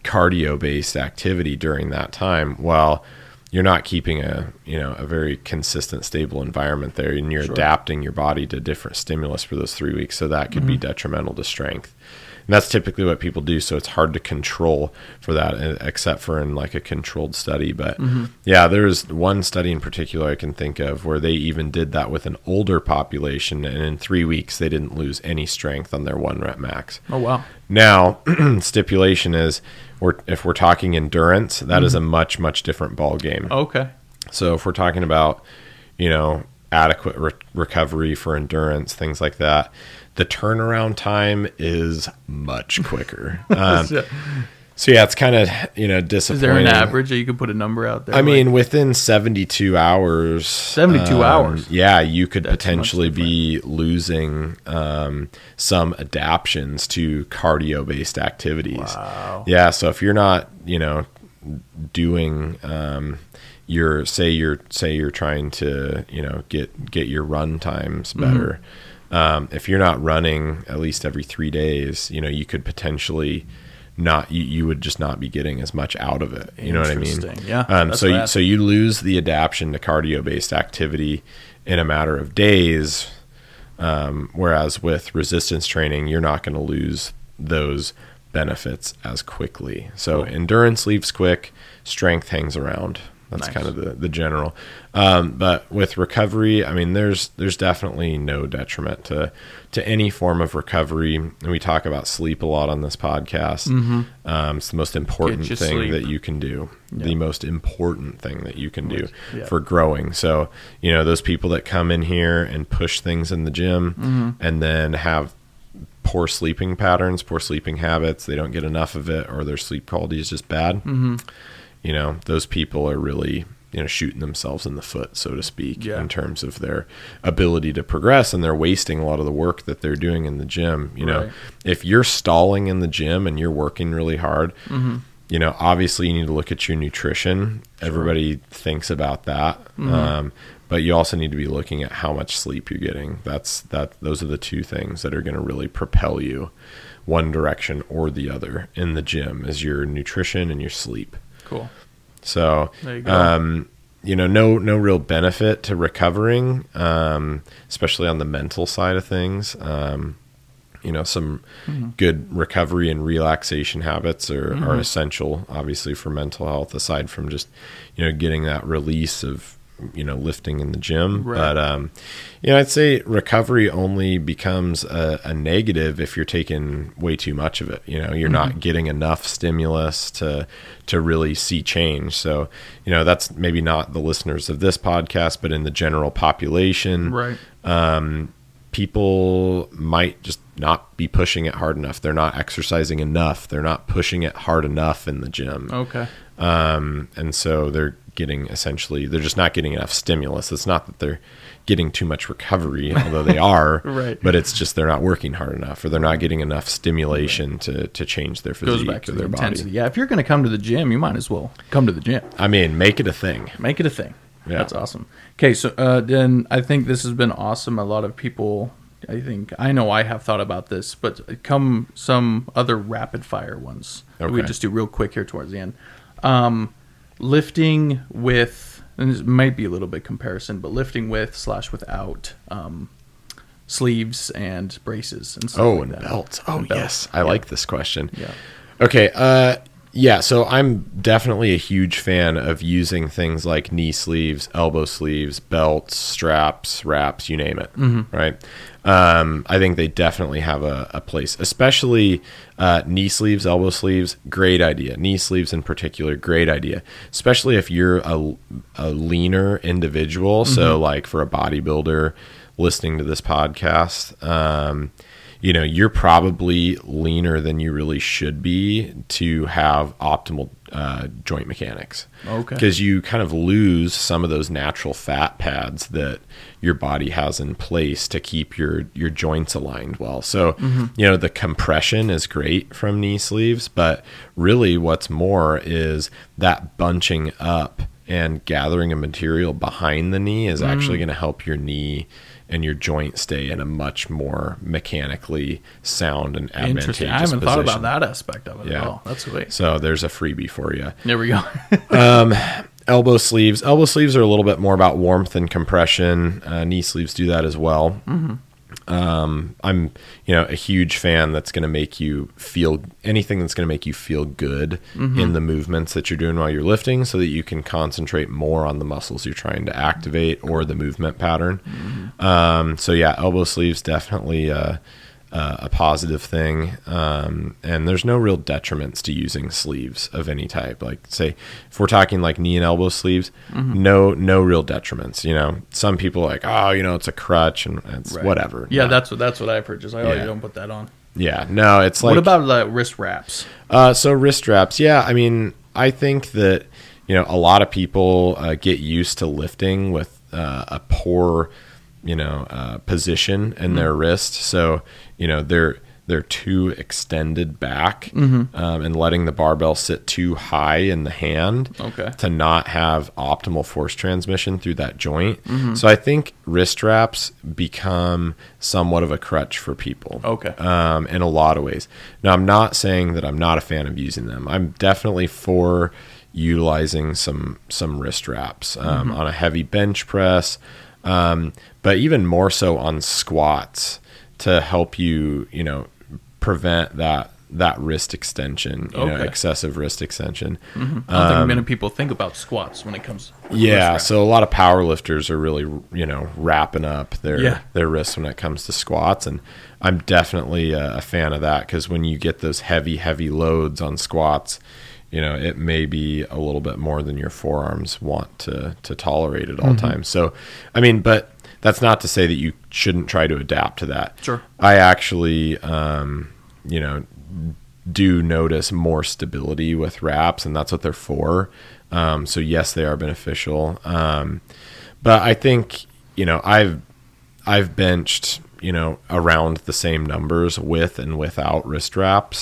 cardio based activity during that time, well, you're not keeping a very consistent, stable environment there, and you're adapting your body to different stimulus for those 3 weeks. So that could be detrimental to strength. And that's typically what people do. So it's hard to control for that, except for in like a controlled study. But yeah, there's one study in particular I can think of where they even did that with an older population. And in 3 weeks, they didn't lose any strength on their 1 rep max. Oh, wow. Now, stipulation is, if we're talking endurance, that is a much, much different ball game. Okay. So if we're talking about, adequate recovery for endurance, things like that, the turnaround time is much quicker. So yeah, it's kind of, disappointing. Is there an average that you could put a number out there? I mean, within 72 hours. 72 hours? Yeah, you could potentially be losing some adaptions to cardio-based activities. Wow. Yeah, so if you're not, doing you're trying to, get your run times better. If you're not running at least every 3 days, you could potentially not, you would just not be getting as much out of it. You know what I mean? Yeah. So you lose the adaption to cardio based activity in a matter of days. Whereas with resistance training, you're not going to lose those benefits as quickly. So endurance leaves quick, strength hangs around. That's kind of the general. But with recovery, I mean, there's definitely no detriment to any form of recovery. And we talk about sleep a lot on this podcast. It's the most important thing that you can do. Yep. The most important thing that you can do for growing. So, those people that come in here and push things in the gym and then have poor sleeping patterns, poor sleeping habits, they don't get enough of it, or their sleep quality is just bad. Those people are really, shooting themselves in the foot, so to speak, in terms of their ability to progress, and they're wasting a lot of the work that they're doing in the gym. If you're stalling in the gym and you're working really hard, obviously you need to look at your nutrition. Everybody thinks about that. But you also need to be looking at how much sleep you're getting. Those are the two things that are going to really propel you one direction or the other in the gym, is your nutrition and your sleep. Cool. So, there you go. No real benefit to recovering, especially on the mental side of things. Some good recovery and relaxation habits are essential, obviously, for mental health, aside from just, getting that release of, lifting in the gym. Right. But, I'd say recovery only becomes a negative if you're taking way too much of it. You're not getting enough stimulus to really see change. So, that's maybe not the listeners of this podcast, but in the general population, right. People might just not be pushing it hard enough. They're not exercising enough. They're not pushing it hard enough in the gym. Okay. And so they're just not getting enough stimulus. It's not that they're getting too much recovery, although they are, right. But it's just they're not working hard enough, or they're not getting enough stimulation to change their physique. Goes back to their intensity. body. Yeah, if you're going to come to the gym, you might as well come to the gym. I mean, make it a thing. Make it a thing. Yeah. That's awesome. Okay, so then I think this has been awesome. A lot of people, I know I have thought about this, but come some other rapid fire ones. Okay. We just do real quick here towards the end. Lifting with, and this might be a little bit comparison, but lifting with / without sleeves and braces and stuff like and that. belts. Oh, and belts. Yes. I like this question. Yeah. Okay. Yeah, so I'm definitely a huge fan of using things like knee sleeves, elbow sleeves, belts, straps, wraps, you name it, right? I think they definitely have a place, especially knee sleeves, elbow sleeves, great idea. Knee sleeves in particular, great idea, especially if you're a leaner individual. So like for a bodybuilder listening to this podcast, you're probably leaner than you really should be to have optimal joint mechanics. Okay. Because you kind of lose some of those natural fat pads that your body has in place to keep your joints aligned well. So, the compression is great from knee sleeves, but really what's more is that bunching up and gathering a material behind the knee is actually going to help your knee and your joint stay in a much more mechanically sound and advantageous Interesting. I haven't position. thought about that aspect of it at all. That's sweet. So there's a freebie for you. There we go. Elbow sleeves. Elbow sleeves are a little bit more about warmth and compression. Knee sleeves do that as well. I'm, a huge fan that's going to make you feel anything that's going to make you feel good in the movements that you're doing while you're lifting, so that you can concentrate more on the muscles you're trying to activate or the movement pattern. So yeah, elbow sleeves definitely a positive thing. And there's no real detriments to using sleeves of any type. Like, say, if we're talking like knee and elbow sleeves, no real detriments. Some people are like, it's a crutch and it's whatever. Yeah, No. that's what I've heard. Just like, you don't put that on. Yeah, no, it's like. What about the wrist wraps? So wrist straps, yeah. I mean, I think that a lot of people get used to lifting with a poor position in their wrist. So, they're too extended back, and letting the barbell sit too high in the hand to not have optimal force transmission through that joint. So I think wrist wraps become somewhat of a crutch for people. In a lot of ways. Now, I'm not saying that I'm not a fan of using them. I'm definitely for utilizing some wrist wraps on a heavy bench press, but even more so on squats to help you, prevent that wrist extension, excessive wrist extension. I don't think many people think about squats when it comes to wrist wraps. So a lot of power lifters are really, wrapping up their wrists when it comes to squats. And I'm definitely a fan of that, because when you get those heavy loads on squats, it may be a little bit more than your forearms want to tolerate at all times. So, I mean, but that's not to say that you shouldn't try to adapt to that. Sure. I actually, do notice more stability with wraps, and that's what they're for. So yes, they are beneficial. But I think, I've benched, around the same numbers with and without wrist wraps.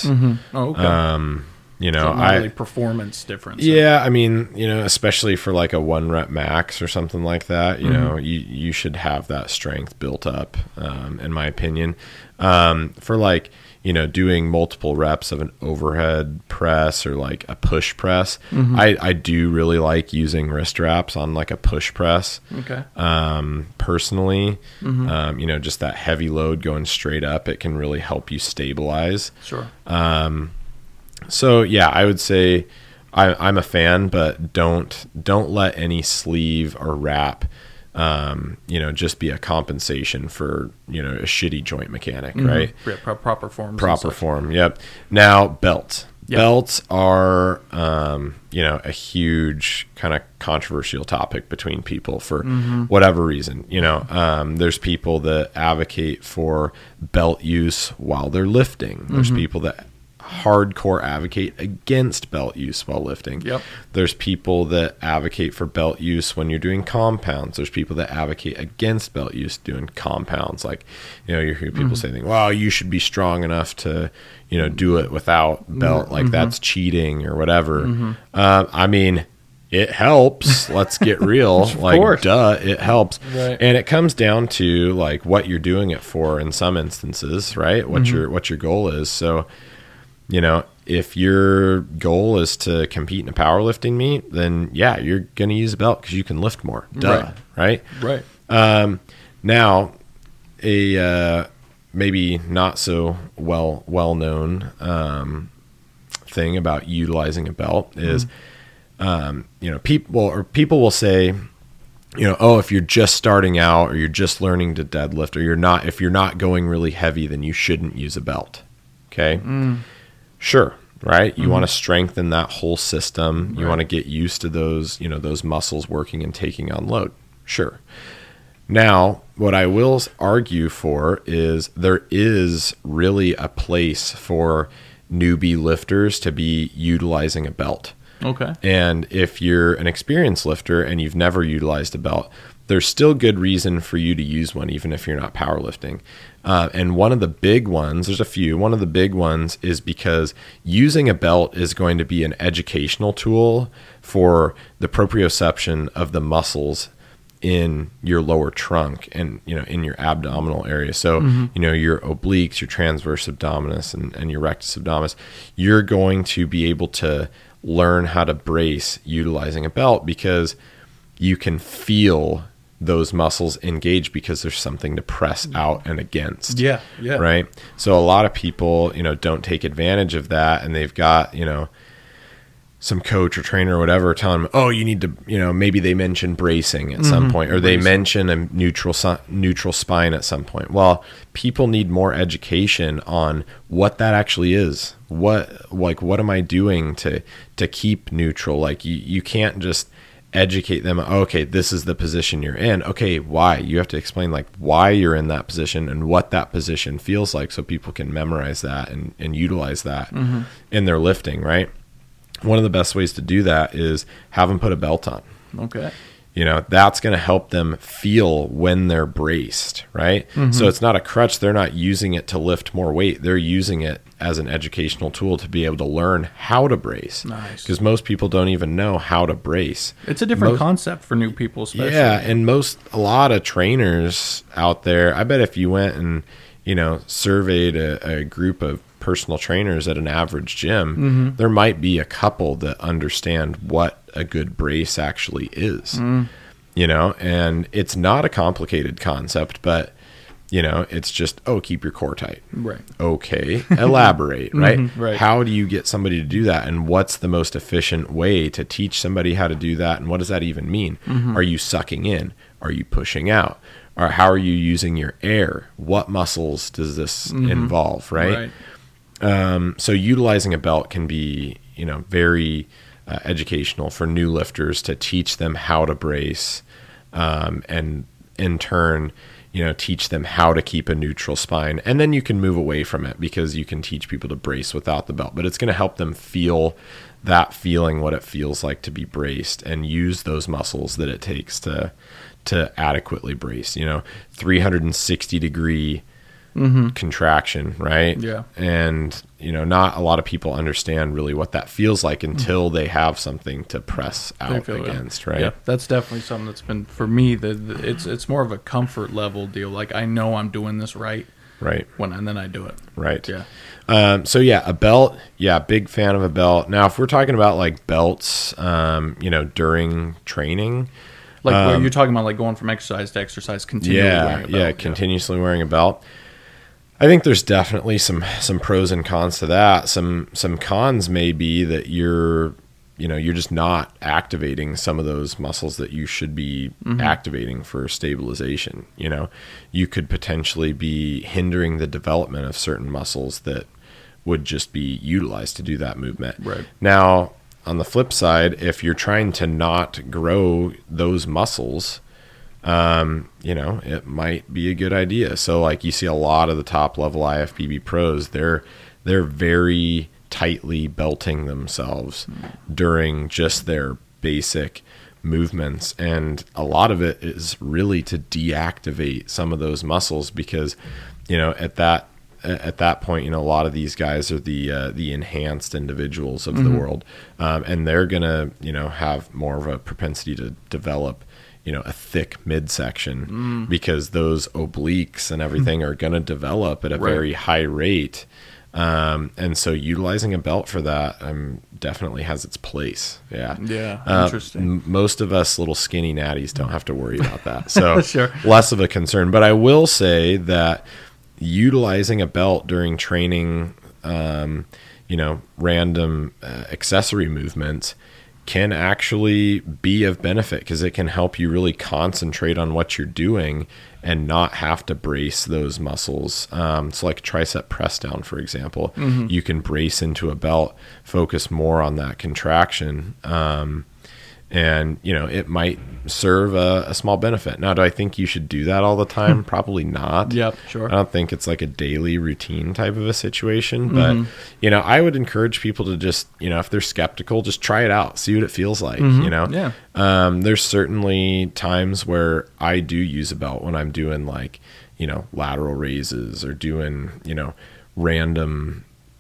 So performance difference. Yeah, I mean, especially for like a 1 rep max or something like that, you should have that strength built up, in my opinion. For like, doing multiple reps of an overhead press or like a push press, I do really like using wrist wraps on like a push press. Personally, just that heavy load going straight up, it can really help you stabilize. Sure. So yeah, I would say I'm a fan, but don't let any sleeve or wrap, just be a compensation for, a shitty joint mechanic, right? Proper form. Proper form. Yep. Now belts. Yep. Belts are, a huge kind of controversial topic between people for whatever reason. There's people that advocate for belt use while they're lifting. There's people that hardcore advocate against belt use while lifting. Yep. There's people that advocate for belt use when you're doing compounds. There's people that advocate against belt use doing compounds. Like, you hear people saying, well, you should be strong enough to, do it without belt. Like that's cheating or whatever. I mean, it helps. Let's get real. Like, course. Duh, it helps. Right. And it comes down to like what you're doing it for in some instances, right? What your goal is. So, if your goal is to compete in a powerlifting meet, then yeah, you're going to use a belt because you can lift more. Duh. Right. Now, a maybe not so well known thing about utilizing a belt is, people will say, if you're just starting out or you're just learning to deadlift, or if you're not going really heavy, then you shouldn't use a belt. Okay. Sure. Right. You want to strengthen that whole system. You want to get used to those, those muscles working and taking on load. Sure. Now, what I will argue for is there is really a place for newbie lifters to be utilizing a belt. Okay. And if you're an experienced lifter and you've never utilized a belt, there's still good reason for you to use one, even if you're not powerlifting. And one of the big ones, there's a few, one of the big ones is because using a belt is going to be an educational tool for the proprioception of the muscles in your lower trunk and, in your abdominal area. So, your obliques, your transverse abdominis, and your rectus abdominis, you're going to be able to learn how to brace utilizing a belt because you can feel those muscles engage because there's something to press out and against. Yeah. Right. So a lot of people, don't take advantage of that, and they've got, some coach or trainer or whatever telling them, oh, you need to, maybe they mention bracing at some point, or they mention a neutral spine at some point. Well, people need more education on what that actually is. What am I doing to keep neutral? Like you can't just educate them. Okay, this is the position you're in. Okay, why? You have to explain like why you're in that position and what that position feels like, so people can memorize that and utilize that in their lifting, right? One of the best ways to do that is have them put a belt on. Okay. That's going to help them feel when they're braced, right? So it's not a crutch. They're not using it to lift more weight. They're using it as an educational tool to be able to learn how to brace. Nice. Because most people don't even know how to brace. It's a different concept for new people, especially. Yeah, and a lot of trainers out there, I bet if you went and, surveyed a group of personal trainers at an average gym, there might be a couple that understand what a good brace actually is, and it's not a complicated concept, but it's just, keep your core tight. Right. Okay. Elaborate, right? Right. How do you get somebody to do that? And what's the most efficient way to teach somebody how to do that? And what does that even mean? Are you sucking in? Are you pushing out? Or how are you using your air? What muscles does this involve, right? So utilizing a belt can be, very educational for new lifters to teach them how to brace, and in turn, teach them how to keep a neutral spine. And then you can move away from it because you can teach people to brace without the belt, but it's going to help them feel that feeling, what it feels like to be braced, and use those muscles that it takes to adequately brace, 360 degree contraction, right? Yeah. And, not a lot of people understand really what that feels like until they have something to press out against, right? Yeah, that's definitely something that's been, for me, it's more of a comfort level deal. Like, I know I'm doing this right. Right. And then I do it. Right. Yeah. So yeah, a belt. Yeah. Big fan of a belt. Now, if we're talking about like belts, during training, like what you're talking about, like going from exercise to exercise, continually wearing a belt. Continuously wearing a belt. I think there's definitely some pros and cons to that. Some cons may be that you're just not activating some of those muscles that you should be activating for stabilization. You could potentially be hindering the development of certain muscles that would just be utilized to do that movement. Right. Now, on the flip side, if you're trying to not grow those muscles, it might be a good idea. So like you see a lot of the top level IFBB pros, they're very tightly belting themselves during just their basic movements. And a lot of it is really to deactivate some of those muscles because, at that point, a lot of these guys are the enhanced individuals of the world. And they're going to, have more of a propensity to develop, a thick midsection because those obliques and everything are going to develop at a very high rate. And so utilizing a belt for that definitely has its place. Yeah. Yeah. Interesting. Most of us little skinny natties don't have to worry about that. So Sure. Less of a concern. But I will say that utilizing a belt during training, random accessory movements can actually be of benefit because it can help you really concentrate on what you're doing and not have to brace those muscles. So like tricep press down, for example, you can brace into a belt, focus more on that contraction. And, it might serve a small benefit. Now, do I think you should do that all the time? Probably not. Yep, sure. I don't think it's like a daily routine type of a situation. But, I would encourage people to just, if they're skeptical, just try it out. See what it feels like, Yeah. There's certainly times where I do use a belt when I'm doing like, lateral raises or doing, random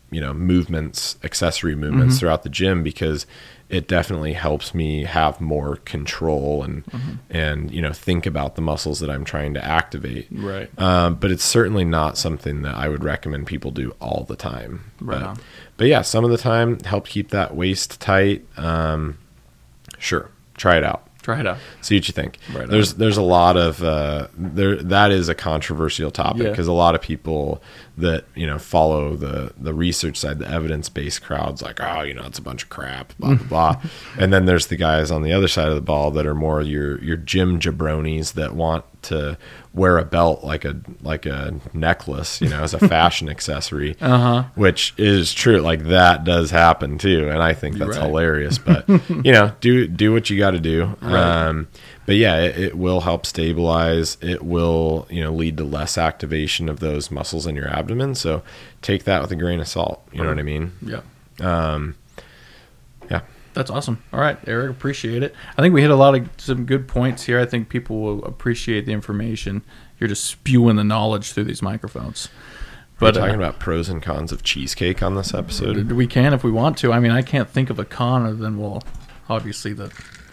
movements, accessory movements throughout the gym, because it definitely helps me have more control and think about the muscles that I'm trying to activate. Right. But it's certainly not something that I would recommend people do all the time. Right. But yeah, some of the time, help keep that waist tight. Sure, try it out. Try it out. See what you think. Right. There's a lot of that is a controversial topic, because a lot of people that follow the research side, the evidence-based crowds, like, oh, it's a bunch of crap, blah blah blah. And then there's the guys on the other side of the ball that are more your gym jabronis that want to wear a belt like a necklace, as a fashion accessory, which is true. Like, that does happen too, and I think that's hilarious. But do what you got to do. Right. But yeah, it will help stabilize. It will lead to less activation of those muscles in your abdomen. So take that with a grain of salt. You know what I mean? Yeah. Yeah. That's awesome. All right, Eric, appreciate it. I think we hit some good points here. I think people will appreciate the information. You're just spewing the knowledge through these microphones. But talking about pros and cons of cheesecake on this episode. We can if we want to. I mean, I can't think of a con other than, obviously the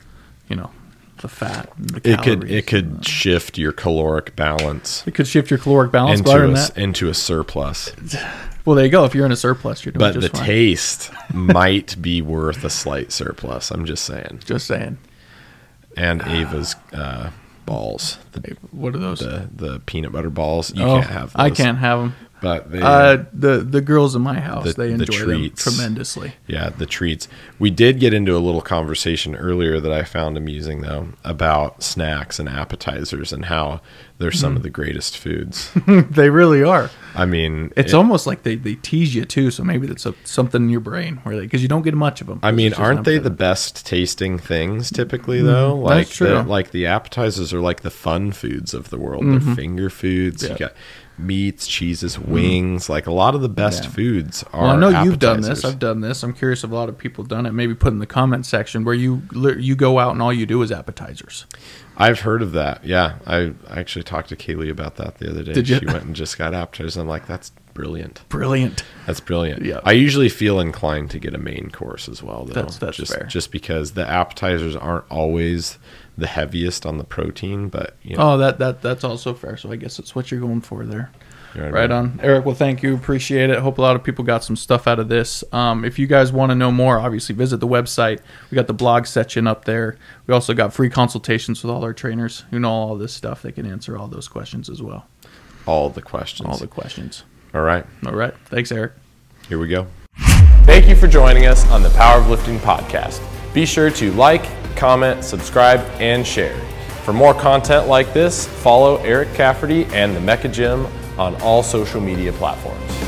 fat, and the calories. It could shift your caloric balance. It could shift your caloric balance into a surplus. Well, there you go. If you're in a surplus, you're doing but just the fine. Taste might be worth a slight surplus. I'm just saying. Just saying. And Ava's balls. What are those? The peanut butter balls. You can't have those. I can't have them. But they, the girls in my house, they enjoy treats. them tremendously. Yeah, the treats. We did get into a little conversation earlier that I found amusing, though, about snacks and appetizers and how they're some of the greatest foods. They really are. I mean, it's almost like they tease you too. So maybe that's something in your brain because you don't get much of them. I mean, aren't they the best tasting things typically though? Like that's true. The appetizers are like the fun foods of the world. They're finger foods. You got meats, cheeses, wings. Like, a lot of the best foods are. Well, I know appetizers. you've done this. I've done this. I'm curious if a lot of people have done it. Maybe put in the comment section where you go out and all you do is appetizers. I've heard of that. Yeah, I actually talked to Kaylee about that the other day. Did you? She went and just got appetizers. I'm like, that's brilliant. Brilliant. That's brilliant. Yeah. I usually feel inclined to get a main course as well, though. That's fair. Just because the appetizers aren't always the heaviest on the protein, but that's also fair. So I guess that's what you're going for there. Right on. Eric, well, thank you. Appreciate it. Hope a lot of people got some stuff out of this. If you guys want to know more, obviously visit the website. We got the blog section up there. We also got free consultations with all our trainers who know all this stuff. They can answer all those questions as well. All the questions. All right. Thanks, Eric. Here we go. Thank you for joining us on the Power of Lifting podcast. Be sure to like, comment, subscribe, and share. For more content like this, follow Eric Cafferty and the Mecca Gym on all social media platforms.